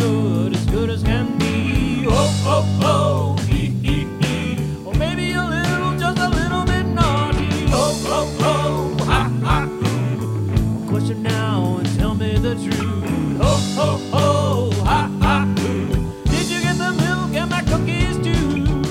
good as can be. Oh, oh, oh, hee, hee, hee. Or maybe a little, just a little bit naughty. Oh, oh, oh, ha, ha, hoo. Question now and tell me the truth. Oh, oh, oh, ha, ha, hoo. Did you get the milk and my cookies too?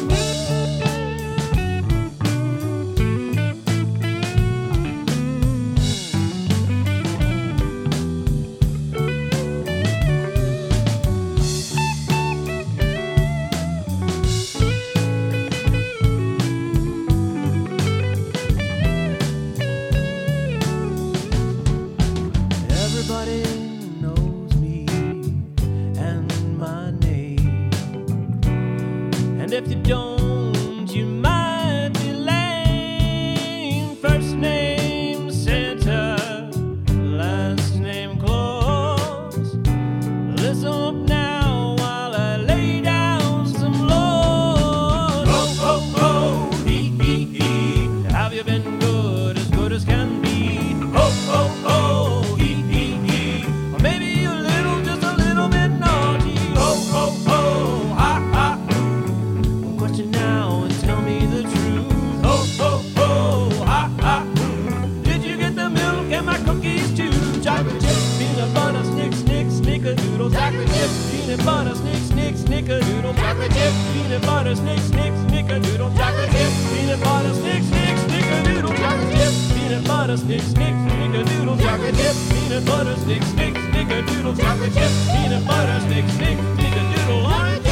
Everybody knows me and my name, and if you don't, you might be lame. First name Santa, last name Claus. Listen up now while I lay down some laws. Oh, oh, oh, hee, hee, hee. Have you been good as can be? Oh, oh, oh, hee, hee, hee. Or maybe a little, just a little bit naughty. Oh, oh, oh, ha, ha, hoo. Question now and tell me the truth. Oh, oh, oh, ha, ha, hoo. Did you get the milk and my cookies too? Chocolate chip, peanut butter, snickerdoodle. Chocolate chip, peanut butter, snickerdoodle. Chocolate chip, peanut butter, snickerdoodle. Chocolate chip, peanut butter, snickerdoodle. Chocolate chip, peanut butter, snickerdoodle. Chocolate chip, peanut butter, snickerdoodle. Chocolate chip, peanut butter, snickerdoodle. Orange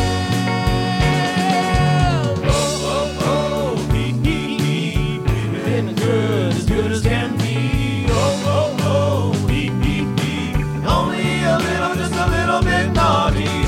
jam. Oh, oh, oh, hee, hee, hee. Been good as can be. Oh, oh, oh, hee, hee, hee. Only a little, just a little bit naughty.